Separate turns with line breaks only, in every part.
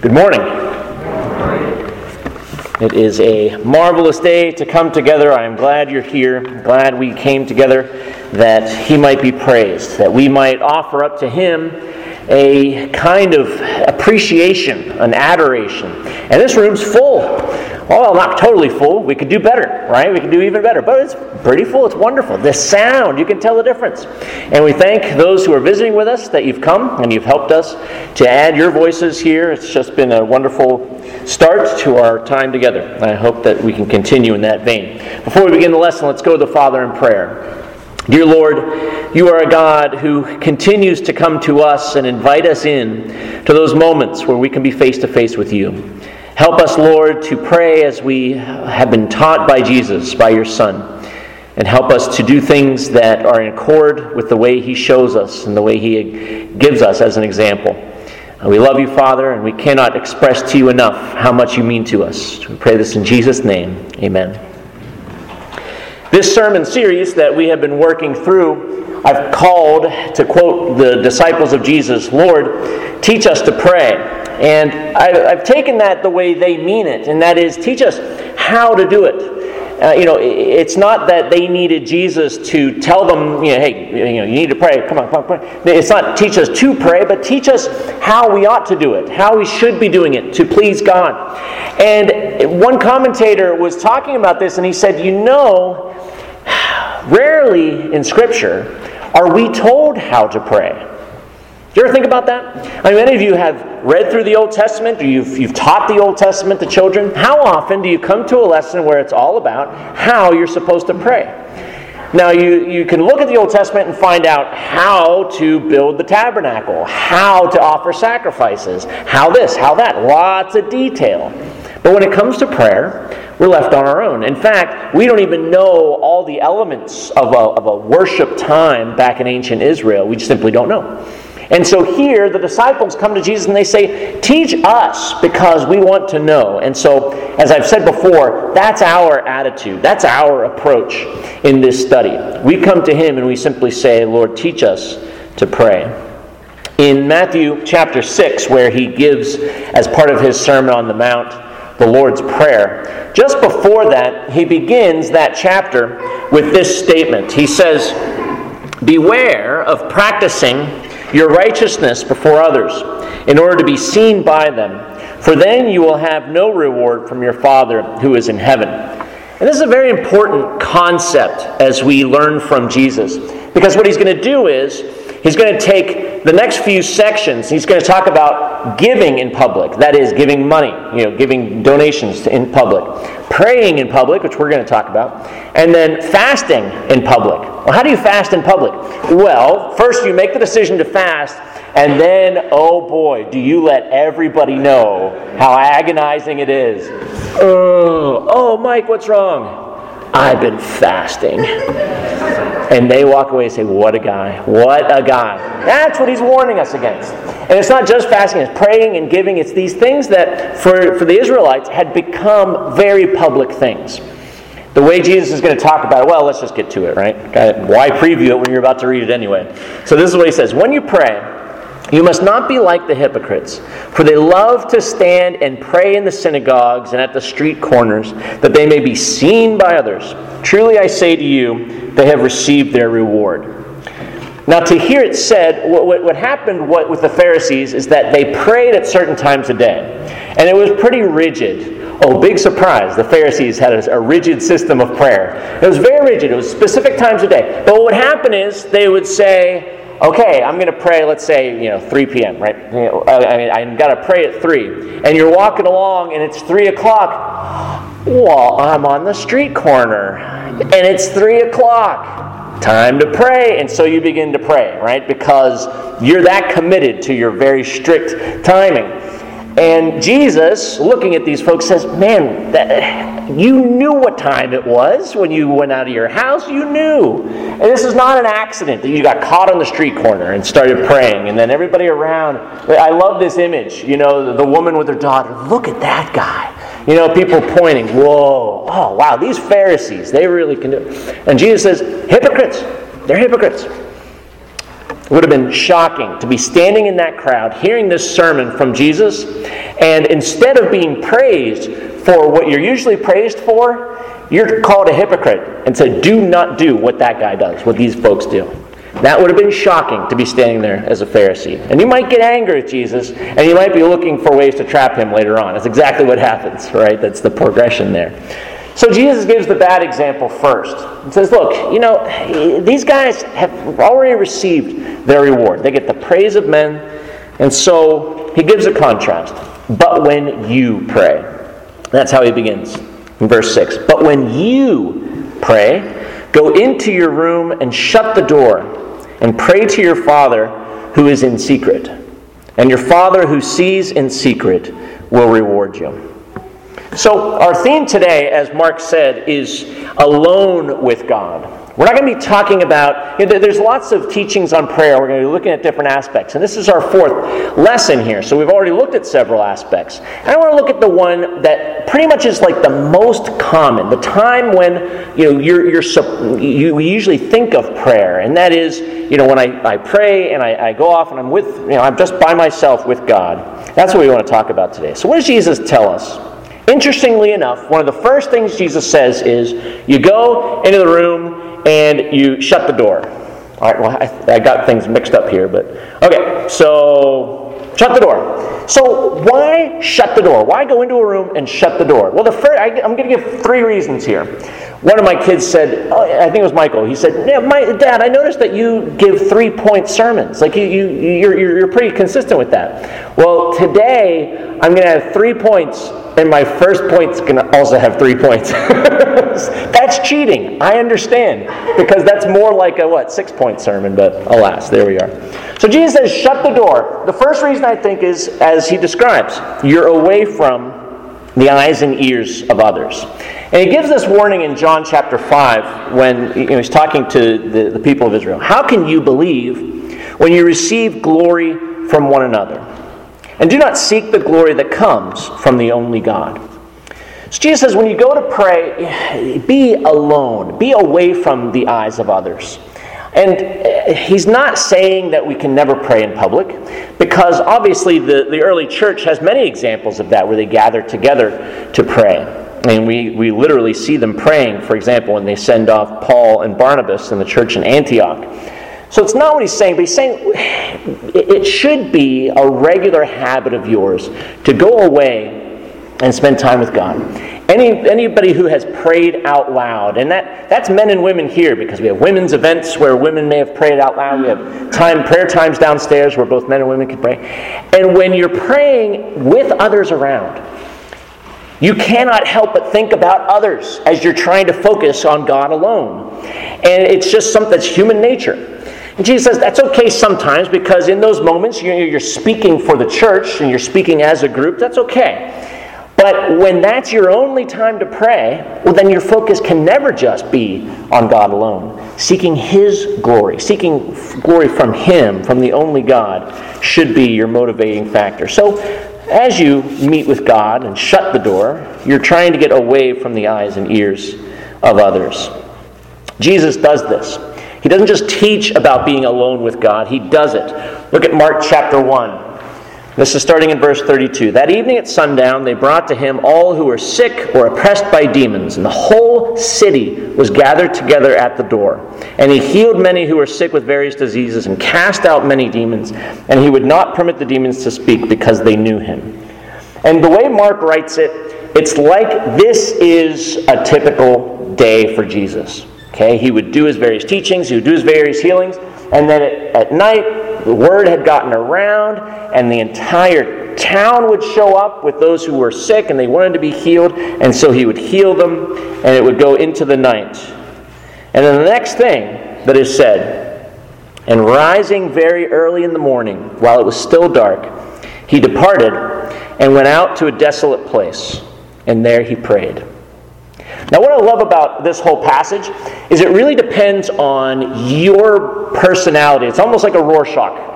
Good morning. It is a marvelous day to come together. I am glad you're here. I'm glad we came together that He might be praised, that we might offer up to Him a kind of appreciation, an adoration. And this room's full. Well, not totally full. We could do better, right? We could do even better. But it's pretty full. It's wonderful. The sound, you can tell the difference. And we thank those who are visiting with us that you've come and you've helped us to add your voices here. It's just been a wonderful start to our time together. I hope that we can continue in that vein. Before we begin the lesson, let's go to the Father in prayer. Dear Lord, you are a God who continues to come to us and invite us in to those moments where we can be face to face with you. Help us, Lord, to pray as we have been taught by Jesus, by your Son. And help us to do things that are in accord with the way He shows us and the way He gives us as an example. And we love you, Father, and we cannot express to you enough how much you mean to us. We pray this in Jesus' name. Amen. This sermon series that we have been working through, I've called, to quote the disciples of Jesus, Lord, teach us to pray. And I've taken that the way they mean it, and that is, teach us how to do it. It's not that they needed Jesus to tell them, hey, you need to pray. Come on, pray. It's not teach us to pray, but teach us how we ought to do it, how we should be doing it to please God. And one commentator was talking about this, and he said, rarely in Scripture are we told how to pray. Do you ever think about that? I mean, many of you have read through the Old Testament, or you've taught the Old Testament to children. How often do you come to a lesson where it's all about how you're supposed to pray? Now, you can look at the Old Testament and find out how to build the tabernacle, how to offer sacrifices, how this, how that, lots of detail. But when it comes to prayer, we're left on our own. In fact, we don't even know all the elements of a worship time back in ancient Israel. We just simply don't know. And so here, the disciples come to Jesus and they say, teach us because we want to know. And so, as I've said before, that's our attitude. That's our approach in this study. We come to Him and we simply say, Lord, teach us to pray. In Matthew chapter 6, where He gives, as part of His Sermon on the Mount, the Lord's Prayer, just before that, He begins that chapter with this statement. He says, beware of practicing your righteousness before others, in order to be seen by them, for then you will have no reward from your Father who is in heaven. And this is a very important concept as we learn from Jesus, because what He's going to do is, He's going to take the next few sections, He's going to talk about giving in public, that is, giving money, giving donations in public, praying in public, which we're going to talk about, and then fasting in public. Well, how do you fast in public? Well, first you make the decision to fast, and then, oh boy, do you let everybody know how agonizing it is. Oh, Mike, what's wrong? I've been fasting. And they walk away and say, what a guy, what a guy. That's what He's warning us against. And it's not just fasting, it's praying and giving. It's these things that, for the Israelites, had become very public things. The way Jesus is going to talk about it, well, let's just get to it, right? Why preview it when you're about to read it anyway? So this is what He says. When you pray, you must not be like the hypocrites, for they love to stand and pray in the synagogues and at the street corners, that they may be seen by others. Truly I say to you, they have received their reward. Now, to hear it said, what happened with the Pharisees is that they prayed at certain times a day. And it was pretty rigid. Oh, big surprise. The Pharisees had a rigid system of prayer. It was very rigid. It was specific times a day. But what would happen is they would say, okay, I'm going to pray, let's say, 3 p.m., right? I've got to pray at 3. And you're walking along and it's 3 o'clock. Well, I'm on the street corner and it's 3 o'clock. Time to pray. And so you begin to pray, right? Because you're that committed to your very strict timing. And Jesus, looking at these folks, says, man, you knew what time it was when you went out of your house. You knew. And this is not an accident that you got caught on the street corner and started praying. And then everybody around, I love this image, the woman with her daughter. Look at that guy. People pointing, whoa, oh, wow, these Pharisees, they really can do it. And Jesus says, hypocrites. They're hypocrites. It would have been shocking to be standing in that crowd, hearing this sermon from Jesus, And instead of being praised for what you're usually praised for, you're called a hypocrite and said, do not do what that guy does, what these folks do. That would have been shocking to be standing there as a Pharisee. And you might get angry at Jesus, and you might be looking for ways to trap him later on. That's exactly what happens, right? That's the progression there. So Jesus gives the bad example first. He says, look, these guys have already received their reward. They get the praise of men, and so he gives a contrast. But when you pray. That's how he begins in verse 6. But when you pray, go into your room and shut the door, and pray to your Father who is in secret. And your Father who sees in secret will reward you. So our theme today, as Mark said, is alone with God. We're not going to be talking about, there's lots of teachings on prayer. We're going to be looking at different aspects. And this is our fourth lesson here. So we've already looked at several aspects. And I want to look at the one that pretty much is like the most common, the time when you usually think of prayer. And that is, when I pray and I go off and I'm just by myself with God. That's what we want to talk about today. So what does Jesus tell us? Interestingly enough, one of the first things Jesus says is, you go into the room and you shut the door. All right, well, I got things mixed up here, but okay, so shut the door. So why shut the door? Why go into a room and shut the door? Well, I'm going to give 3 reasons here. One of my kids said, I think it was Michael, he said, Dad, I noticed that you give 3-point sermons. Like you're pretty consistent with that. Well, today I'm going to have 3 points, and my first point's going to also have 3 points. That's cheating. I understand. Because that's more like a 6-point sermon, but alas, there we are. So Jesus says, shut the door. The first reason I think is, as he describes, you're away from the eyes and ears of others. And he gives this warning in John chapter 5 when he's talking to the people of Israel. How can you believe when you receive glory from one another? And do not seek the glory that comes from the only God. So Jesus says, when you go to pray, be alone. Be away from the eyes of others. And he's not saying that we can never pray in public, because obviously the early church has many examples of that, where they gather together to pray. And we literally see them praying, for example, when they send off Paul and Barnabas in the church in Antioch. So it's not what he's saying, but he's saying it should be a regular habit of yours to go away and spend time with God. Anybody who has prayed out loud, and that's men and women here, because we have women's events where women may have prayed out loud. We have prayer times downstairs where both men and women can pray. And when you're praying with others around, you cannot help but think about others as you're trying to focus on God alone. And it's just something that's human nature. And Jesus says that's okay sometimes, because in those moments you're speaking for the church and you're speaking as a group. That's okay. But when that's your only time to pray, well, then your focus can never just be on God alone. Seeking His glory, seeking glory from Him, from the only God, should be your motivating factor. So as you meet with God and shut the door, you're trying to get away from the eyes and ears of others. Jesus does this. He doesn't just teach about being alone with God, He does it. Look at Mark chapter 1. This is starting in verse 32. That evening at sundown, they brought to Him all who were sick or oppressed by demons, and the whole city was gathered together at the door. And He healed many who were sick with various diseases and cast out many demons, and He would not permit the demons to speak because they knew Him. And the way Mark writes it, it's like this is a typical day for Jesus. Okay, He would do His various teachings, He would do His various healings, and then at night, the word had gotten around, and the entire town would show up with those who were sick, and they wanted to be healed, and so He would heal them, and it would go into the night. And then the next thing that is said, and rising very early in the morning, while it was still dark, He departed and went out to a desolate place, and there He prayed. Now, what I love about this whole passage is it really depends on your personality. It's almost like a Rorschach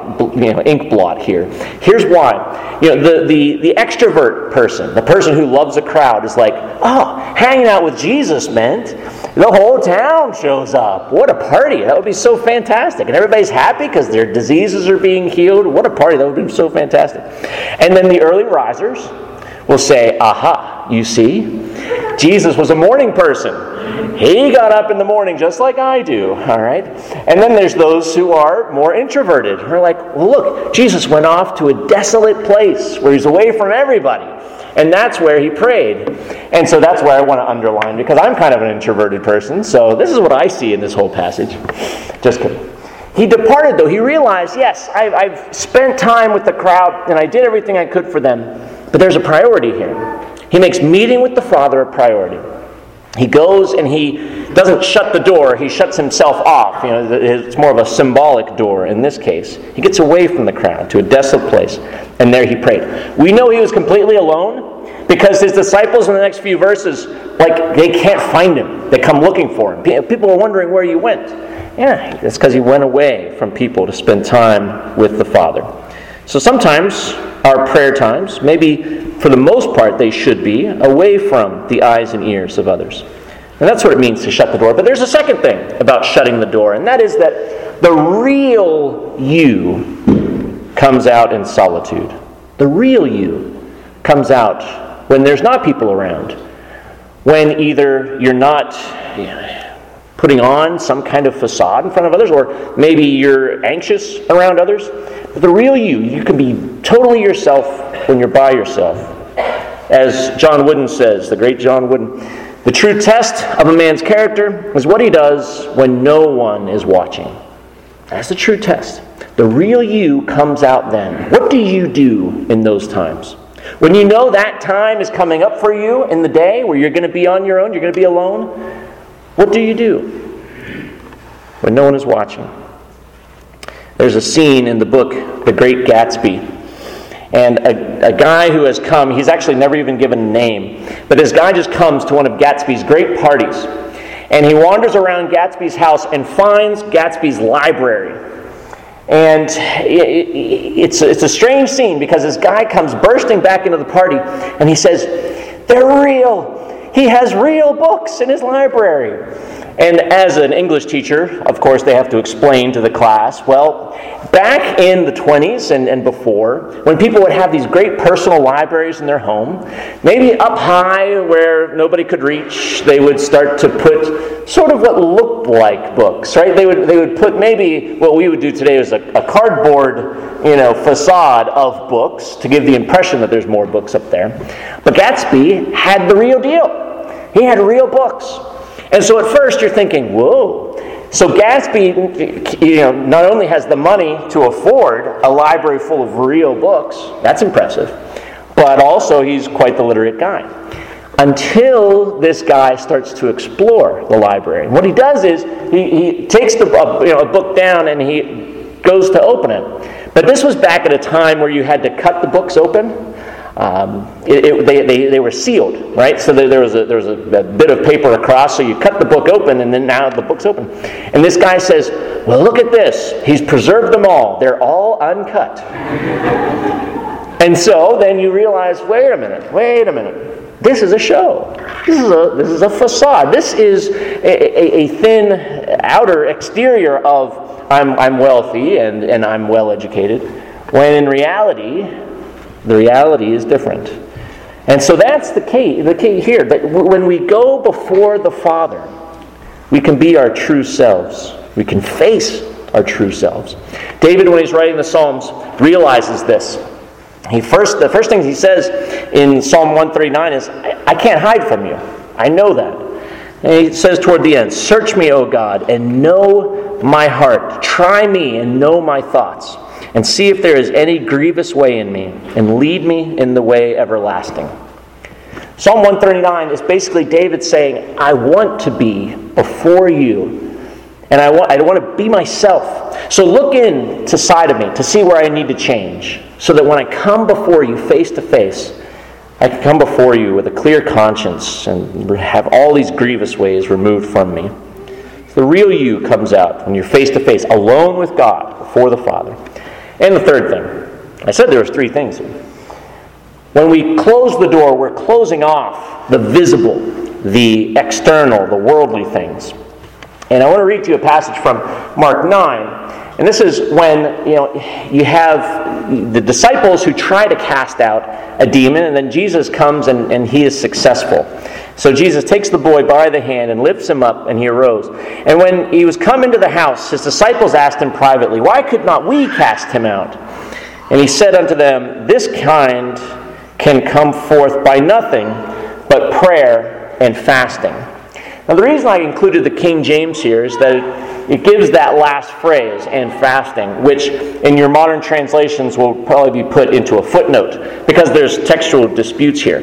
ink blot here. Here's why. The extrovert person, the person who loves a crowd, is like, oh, hanging out with Jesus meant the whole town shows up. What a party. That would be so fantastic. And everybody's happy because their diseases are being healed. What a party. That would be so fantastic. And then the early risers will say, aha, you see, Jesus was a morning person. He got up in the morning just like I do, all right? And then there's those who are more introverted. They're like, well, look, Jesus went off to a desolate place where he's away from everybody. And that's where he prayed. And so that's where I want to underline, because I'm kind of an introverted person, so this is what I see in this whole passage. Just kidding. He departed, though. He realized, yes, I've spent time with the crowd, and I did everything I could for them, but there's a priority here. He makes meeting with the Father a priority. He goes and he doesn't shut the door, he shuts himself off. It's more of a symbolic door in this case. He gets away from the crowd to a desolate place, and there he prayed. We know he was completely alone because his disciples in the next few verses, they can't find him. They come looking for him. People are wondering where you went. Yeah, it's because he went away from people to spend time with the Father. So sometimes our prayer times, maybe for the most part they should be, away from the eyes and ears of others. And that's what it means to shut the door. But there's a second thing about shutting the door, and that is that the real you comes out in solitude. The real you comes out when there's not people around. When either you're not putting on some kind of facade in front of others, or maybe you're anxious around others. But the real you can be totally yourself when you're by yourself. As John Wooden says, the great John Wooden, the true test of a man's character is what he does when no one is watching. That's the true test. The real you comes out then. What do you do in those times? When you know that time is coming up for you in the day where you're going to be on your own, you're going to be alone, what do you do when no one is watching? There's a scene in the book, The Great Gatsby, and a guy who has come, he's actually never even given a name, but this guy just comes to one of Gatsby's great parties, and he wanders around Gatsby's house and finds Gatsby's library. And it's a strange scene because this guy comes bursting back into the party and he says, "They're real. He has real books in his library." And as an English teacher, of course, they have to explain to the class, well, back in the 20s and before, when people would have these great personal libraries in their home, maybe up high where nobody could reach, they would start to put sort of what looked like books, right? They would put maybe what we would do today is a cardboard, facade of books to give the impression that there's more books up there. But Gatsby had the real deal. He had real books. And so at first you're thinking, whoa. So Gatsby, not only has the money to afford a library full of real books, that's impressive, but also he's quite the literate guy. Until this guy starts to explore the library. And what he does is he takes a book down and he goes to open it. But this was back at a time where you had to cut the books open. They were sealed, right? So there was a bit of paper across, so you cut the book open, and then now the book's open. And this guy says, "Well, look at this. He's preserved them all. They're all uncut." And so then you realize, wait a minute. This is a show. This is a facade. This is a thin outer exterior of I'm wealthy and I'm well educated, when in reality, the reality is different. And so that's the key here. That when we go before the Father, we can be our true selves. We can face our true selves. David, when he's writing the Psalms, realizes this. The first thing he says in Psalm 139 is, I can't hide from you. I know that. And he says toward the end, "Search me, O God, and know my heart. Try me and know my thoughts. And see if there is any grievous way in me, and lead me in the way everlasting." Psalm 139 is basically David saying, I want to be before you, and I want to be myself. So look inside of me to see where I need to change, so that when I come before you face to face, I can come before you with a clear conscience and have all these grievous ways removed from me. The real you comes out when you're face to face, alone with God, before the Father. And the third thing, I said there was three things. When we close the door, we're closing off the visible, the external, the worldly things. And I want to read to you a passage from Mark 9. And this is when you have the disciples who try to cast out a demon, and then Jesus comes and he is successful. So Jesus takes the boy by the hand and lifts him up, and he arose. And when he was come into the house, his disciples asked him privately, "Why could not we cast him out?" And he said unto them, "This kind can come forth by nothing but prayer and fasting." Now the reason I included the King James here is that it gives that last phrase, "and fasting," which in your modern translations will probably be put into a footnote because there's textual disputes here.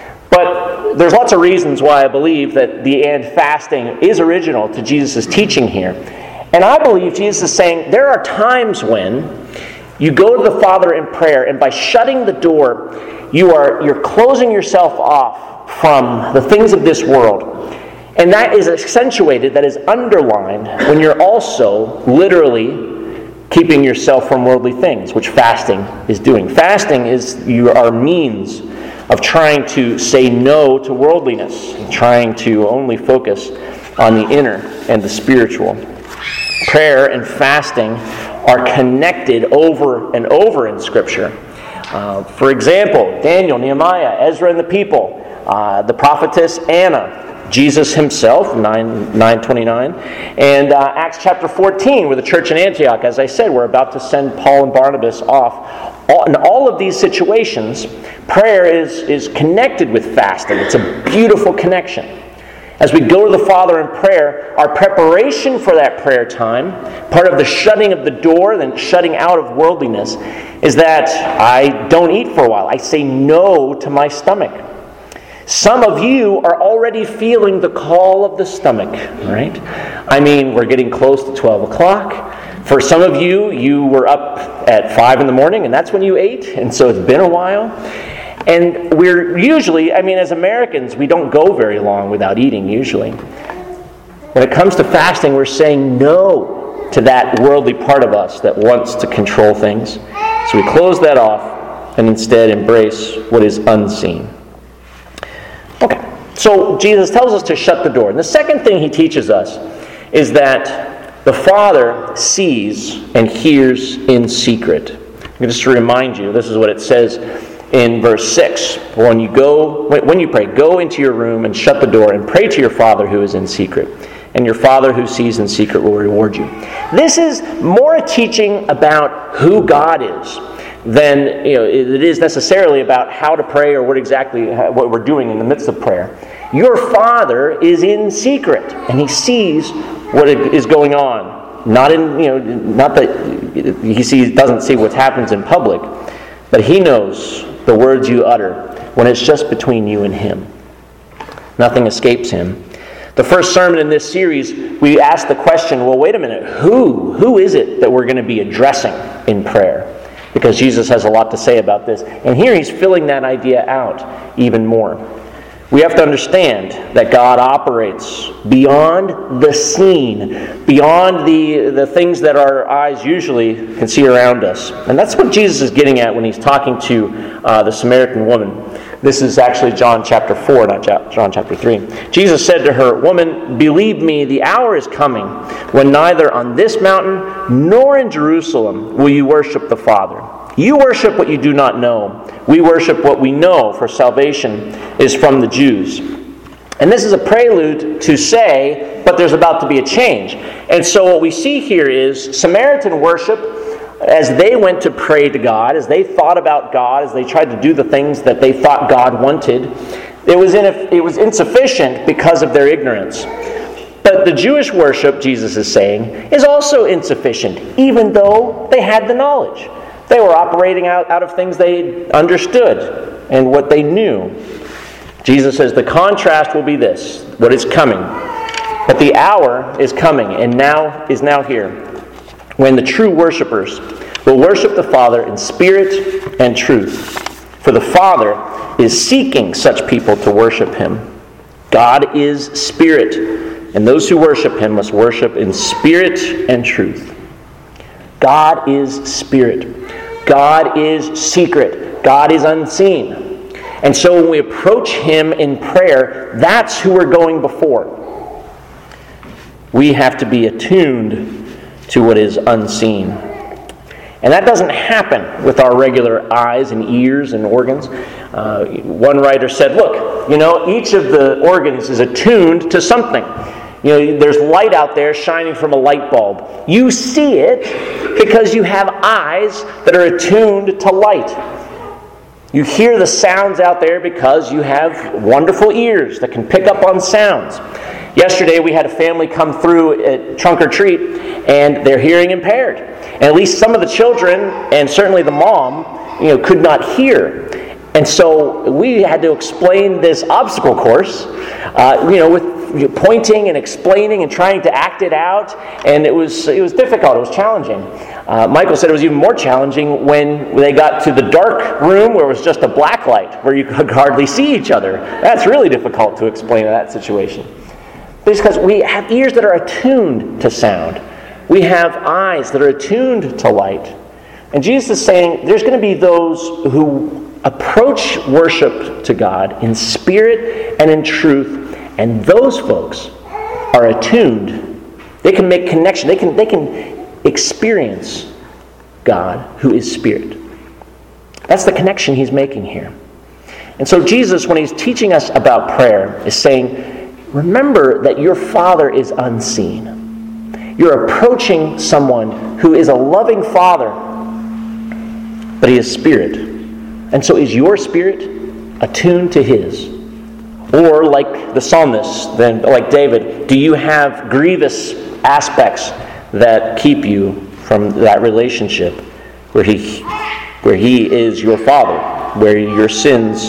But there's lots of reasons why I believe that the "and fasting" is original to Jesus' teaching here. And I believe Jesus is saying there are times when you go to the Father in prayer, and by shutting the door, you're closing yourself off from the things of this world. And that is accentuated, that is underlined, when you're also literally keeping yourself from worldly things, which fasting is doing. Fasting is our means of trying to say no to worldliness, and trying to only focus on the inner and the spiritual. Prayer and fasting are connected over and over in Scripture. For example, Daniel, Nehemiah, Ezra and the people, the prophetess Anna, Jesus himself, 9:29, and Acts chapter 14, where the church in Antioch, as I said, we're about to send Paul and Barnabas off. In all of these situations, prayer is connected with fasting. It's a beautiful connection. As we go to the Father in prayer, our preparation for that prayer time, part of the shutting of the door, then shutting out of worldliness, is that I don't eat for a while. I say no to my stomach. Some of you are already feeling the call of the stomach, right? I mean, we're getting close to 12 o'clock. For some of you, you were up at 5 in the morning, and that's when you ate, and so it's been a while. And we're usually, as Americans, we don't go very long without eating, usually. When it comes to fasting, we're saying no to that worldly part of us that wants to control things. So we close that off and instead embrace what is unseen. Okay, so Jesus tells us to shut the door. And the second thing he teaches us is that the Father sees and hears in secret. Just to remind you, this is what it says in verse 6. When you pray, go into your room and shut the door and pray to your Father who is in secret. And your Father who sees in secret will reward you. This is more a teaching about who God is than it is necessarily about how to pray or what we're doing in the midst of prayer. Your Father is in secret, and He sees what is going on. Not that He doesn't see what happens in public, but He knows the words you utter when it's just between you and Him. Nothing escapes Him. The first sermon in this series, we asked the question, well, wait a minute, who is it that we're going to be addressing in prayer? Because Jesus has a lot to say about this. And here He's filling that idea out even more. We have to understand that God operates beyond the scene, beyond the things that our eyes usually can see around us. And that's what Jesus is getting at when He's talking to the Samaritan woman. This is actually John chapter 4, not John chapter 3. Jesus said to her, "Woman, believe me, the hour is coming when neither on this mountain nor in Jerusalem will you worship the Father. You worship what you do not know. We worship what we know, for salvation is from the Jews." And this is a prelude to say, but there's about to be a change. And so what we see here is Samaritan worship, as they went to pray to God, as they thought about God, as they tried to do the things that they thought God wanted, it was insufficient because of their ignorance. But the Jewish worship, Jesus is saying, is also insufficient, even though they had the knowledge. They were operating out of things they understood and what they knew. Jesus says the contrast will be this, what is coming. But the hour is coming and is now here, when the true worshipers will worship the Father in spirit and truth. For the Father is seeking such people to worship Him. God is spirit, and those who worship Him must worship in spirit and truth. God is spirit. God is secret. God is unseen. And so when we approach Him in prayer, that's who we're going before. We have to be attuned to what is unseen. And that doesn't happen with our regular eyes and ears and organs. One writer said, look, each of the organs is attuned to something. There's light out there shining from a light bulb. You see it because you have eyes that are attuned to light. You hear the sounds out there because you have wonderful ears that can pick up on sounds. Yesterday we had a family come through at Trunk or Treat, and they're hearing impaired. And at least some of the children, and certainly the mom, could not hear. And so we had to explain this obstacle course, with pointing and explaining and trying to act it out. And it was difficult. It was challenging. Michael said it was even more challenging when they got to the dark room where it was just a black light, where you could hardly see each other. That's really difficult to explain in that situation. Because we have ears that are attuned to sound. We have eyes that are attuned to light. And Jesus is saying there's going to be those who approach worship to God in spirit and in truth. And those folks are attuned. They can make connection. They can experience God who is spirit. That's the connection He's making here. And so Jesus, when He's teaching us about prayer, is saying, remember that your Father is unseen. You're approaching someone who is a loving Father, but He is spirit. And so is your spirit attuned to His? Or like the psalmist, then like David, do you have grievous aspects that keep you from that relationship where He is your Father, where your sins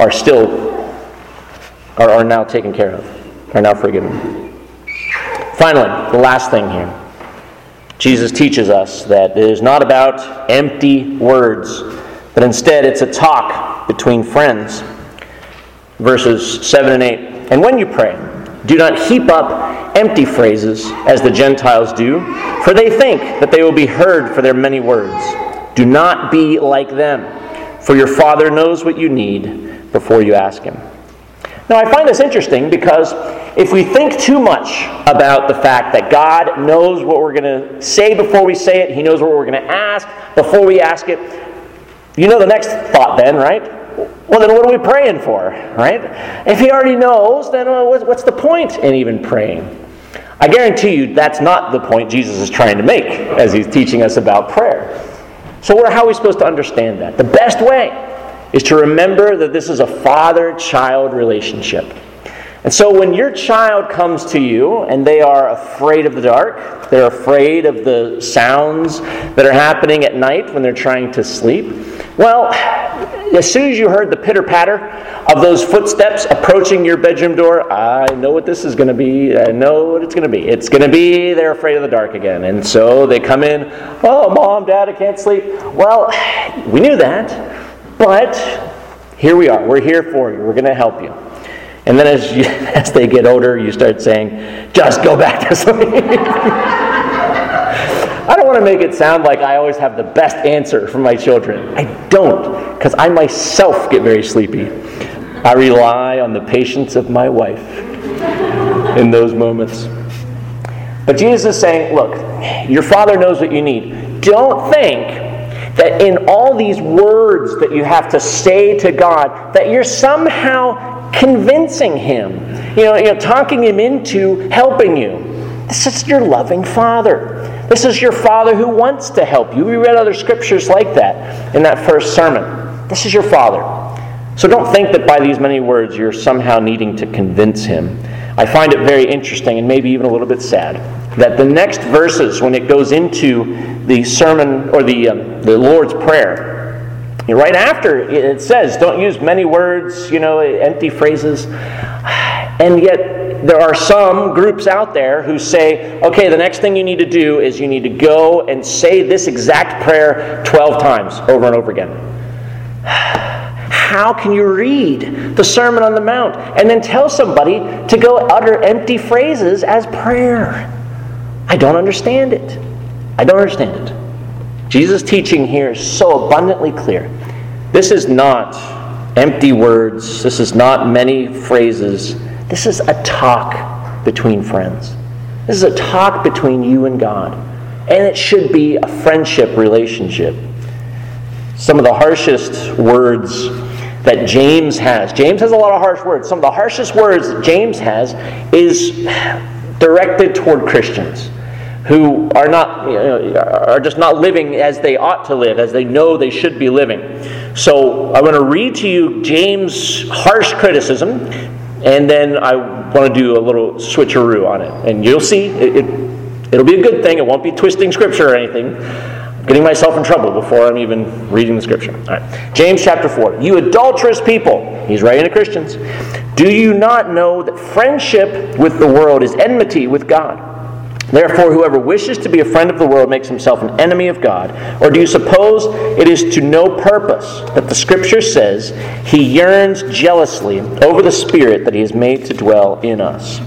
are now taken care of, are now forgiven? Finally, the last thing here. Jesus teaches us that it is not about empty words, but instead it's a talk between friends. Verses 7 and 8. And when you pray, do not heap up empty phrases as the Gentiles do, for they think that they will be heard for their many words. Do not be like them, for your Father knows what you need before you ask Him. Now I find this interesting because if we think too much about the fact that God knows what we're going to say before we say it, He knows what we're going to ask before we ask it, the next thought then, right? Well, then what are we praying for, right? If He already knows, then what's the point in even praying? I guarantee you that's not the point Jesus is trying to make as He's teaching us about prayer. So how are we supposed to understand that? The best way is to remember that this is a father-child relationship. And so when your child comes to you and they are afraid of the dark, they're afraid of the sounds that are happening at night when they're trying to sleep, well, as soon as you heard the pitter-patter of those footsteps approaching your bedroom door, I know what this is going to be. I know what it's going to be. It's going to be they're afraid of the dark again. And so they come in, oh, Mom, Dad, I can't sleep. Well, we knew that, but here we are. We're here for you. We're going to help you. And then as they get older, you start saying, just go back to sleep. I don't want to make it sound like I always have the best answer for my children. I don't, because I myself get very sleepy. I rely on the patience of my wife in those moments. But Jesus is saying, look, your Father knows what you need. Don't think that in all these words that you have to say to God, that you're somehow convincing Him, talking Him into helping you. This is your loving Father. This is your Father who wants to help you. We read other scriptures like that in that first sermon. This is your Father. So don't think that by these many words you're somehow needing to convince Him. I find it very interesting and maybe even a little bit sad that the next verses, when it goes into the sermon or the Lord's Prayer, right after it says, don't use many words, empty phrases. And yet there are some groups out there who say, okay, the next thing you need to do is you need to go and say this exact prayer 12 times over and over again. How can you read the Sermon on the Mount and then tell somebody to go utter empty phrases as prayer? I don't understand it. I don't understand it. Jesus' teaching here is so abundantly clear. This is not empty words. This is not many phrases. This is a talk between friends. This is a talk between you and God. And it should be a friendship relationship. Some of the harshest words that James has a a lot of harsh words. Some of the harshest words that James has is directed toward Christians who are not, are just not living as they ought to live, as they know they should be living. So I'm going to read to you James' harsh criticism, and then I want to do a little switcheroo on it. And you'll see, it'll be a good thing. It won't be twisting Scripture or anything. I'm getting myself in trouble before I'm even reading the Scripture. All right. James chapter 4. You adulterous people. He's writing to Christians. Do you not know that friendship with the world is enmity with God? Therefore, whoever wishes to be a friend of the world makes himself an enemy of God. Or do you suppose it is to no purpose that the Scripture says He yearns jealously over the Spirit that He has made to dwell in us?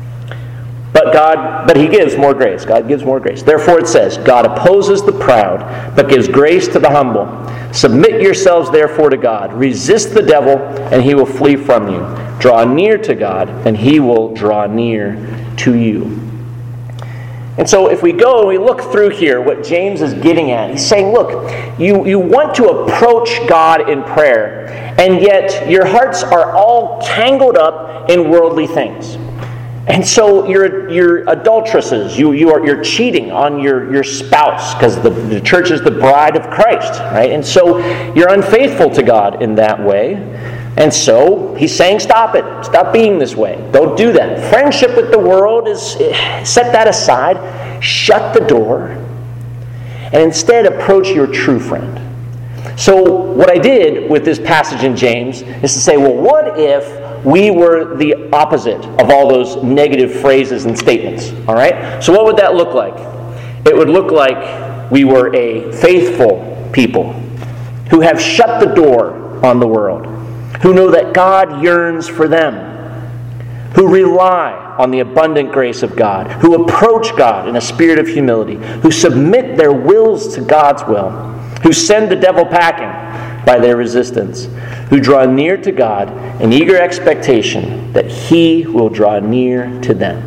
But He gives more grace. God gives more grace. Therefore it says, God opposes the proud, but gives grace to the humble. Submit yourselves therefore to God. Resist the devil, and he will flee from you. Draw near to God, and He will draw near to you. And so if we go and we look through here, what James is getting at, he's saying, look, you want to approach God in prayer, and yet your hearts are all tangled up in worldly things. And so you're adulteresses. You're cheating on your spouse, because the church is the bride of Christ, right? And so you're unfaithful to God in that way. And so he's saying, stop it. Stop being this way. Don't do that. Friendship with the world set that aside. Shut the door. And instead approach your true friend. So what I did with this passage in James is to say, well, what if we were the opposite of all those negative phrases and statements? All right? So what would that look like? It would look like we were a faithful people who have shut the door on the world, who know that God yearns for them, who rely on the abundant grace of God, who approach God in a spirit of humility, who submit their wills to God's will, who send the devil packing by their resistance, who draw near to God in eager expectation that He will draw near to them.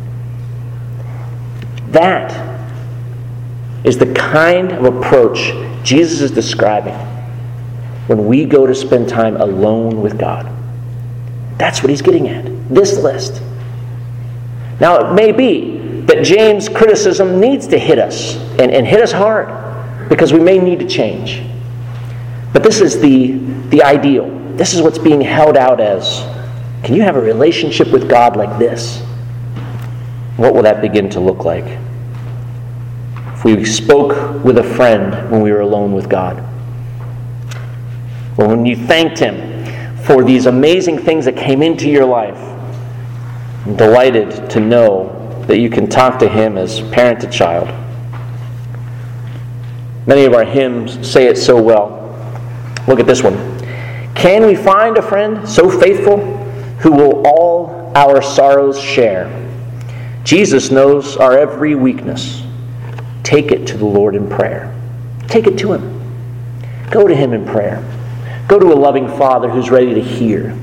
That is the kind of approach Jesus is describing when we go to spend time alone with God. That's what he's getting at. This list. Now, it may be that James' criticism needs to hit us, and hit us hard, because we may need to change. But this is the ideal. This is what's being held out as. Can you have a relationship with God like this? What will that begin to look like? If we spoke with a friend when we were alone with God. Or when you thanked Him for these amazing things that came into your life. I'm delighted to know that you can talk to Him as parent to child. Many of our hymns say it so well. Look at this one. Can we find a friend so faithful who will all our sorrows share? Jesus knows our every weakness. Take it to the Lord in prayer. Take it to Him. Go to Him in prayer. Go to a loving Father who's ready to hear.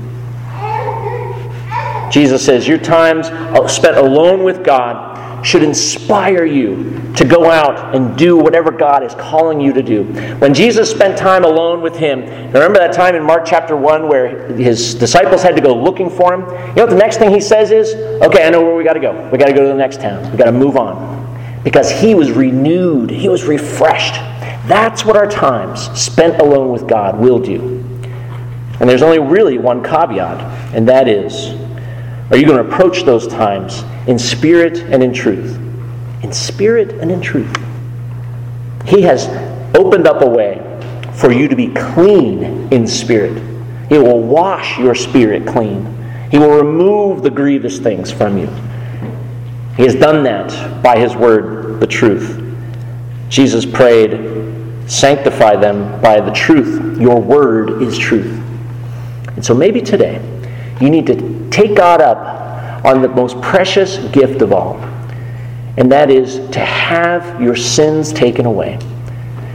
Jesus says your times spent alone with God should inspire you to go out and do whatever God is calling you to do. When Jesus spent time alone with Him, remember that time in Mark chapter 1 where His disciples had to go looking for Him? You know what the next thing He says is, okay, I know where we got to go. We got to go to the next town. We got to move on. Because He was renewed. He was refreshed. That's what our times spent alone with God will do. And there's only really one caveat, and that is, are you going to approach those times in spirit and in truth? In spirit and in truth. He has opened up a way for you to be clean in spirit. He will wash your spirit clean. He will remove the grievous things from you. He has done that by His word, the truth. Jesus prayed, sanctify them by the truth. Your word is truth. And so maybe today, you need to take God up on the most precious gift of all. And that is to have your sins taken away.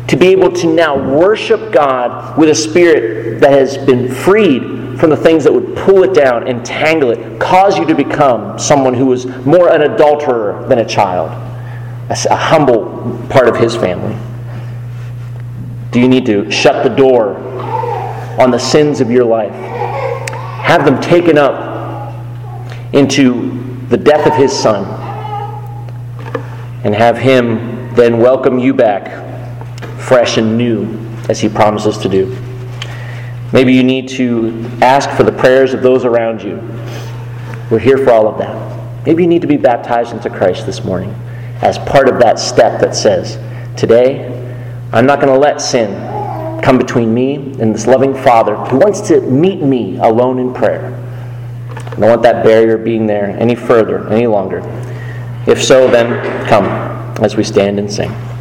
to be able to now worship God with a spirit that has been freed from the things that would pull it down, entangle it, cause you to become someone who was more an adulterer than a child, a humble part of His family? Do you need to shut the door on the sins of your life? Have them taken up into the death of His Son, and have Him then welcome you back fresh and new as He promises to do. Maybe you need to ask for the prayers of those around you. We're here for all of that. Maybe you need to be baptized into Christ this morning as part of that step that says, today, I'm not going to let sin come between me and this loving Father who wants to meet me alone in prayer. I don't want that barrier being there any further, any longer. If so, then come as we stand and sing.